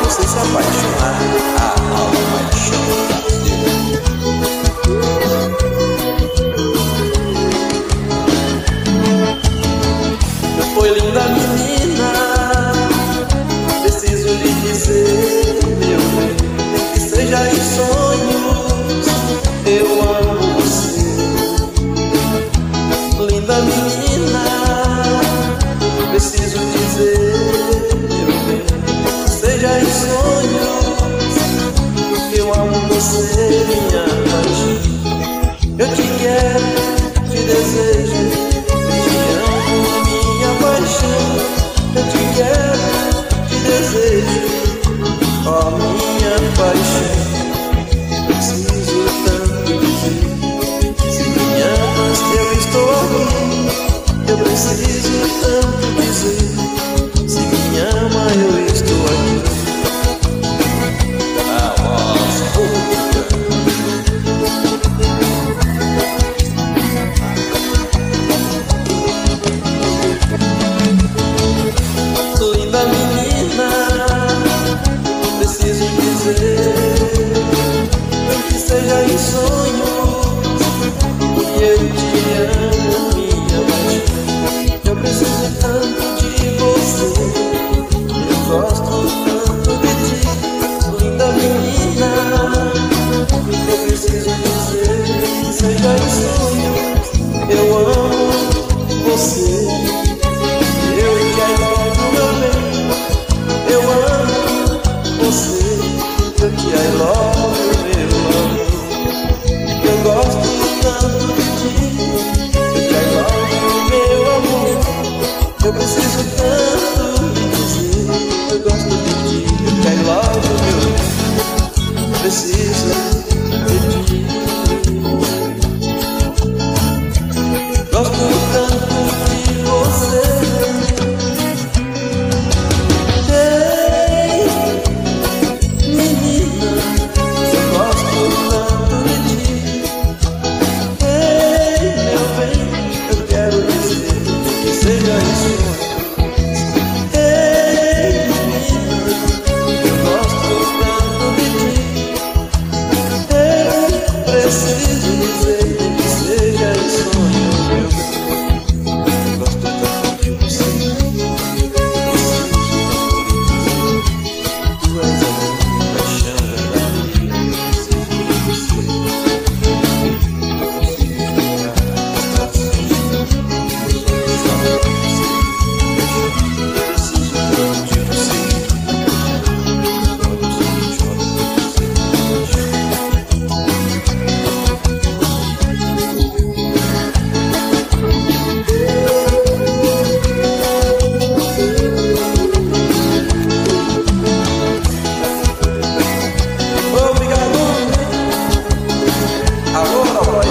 você se apaixonar. A nova paixão do Brasil. Foi linda menina, preciso lhe dizer, meu bem, nem que seja em sonhos, eu amo você. Linda menina, preciso dizer, meu bem, seja em sonhos, eu amo você, minha paixão. Eu te quero, te desejo, eu te amo, minha paixão. Eu te quero, te desejo, ó minha paixão. Preciso tanto dizer, se me amas eu estou aqui. Eu preciso tanto dizer, se me ama eu estou aqui. A voz pública. Linda menina, preciso dizer, que seja em sonhos, que eu te amo, minha paixão. Eu preciso tanto de você, eu gosto tanto de ti. Linda menina, eu preciso dizer, que seja em sonhos, eu amo você. Eu te amo, meu bem, eu amo você. Eu te amo, meu amor. Eu gosto tanto de ti. Eu te amo, meu amor. Eu preciso tanto de dizer, eu gosto de ti. Eu te amo, meu amor. Eu preciso de ti. Gosto tanto de você. Alô,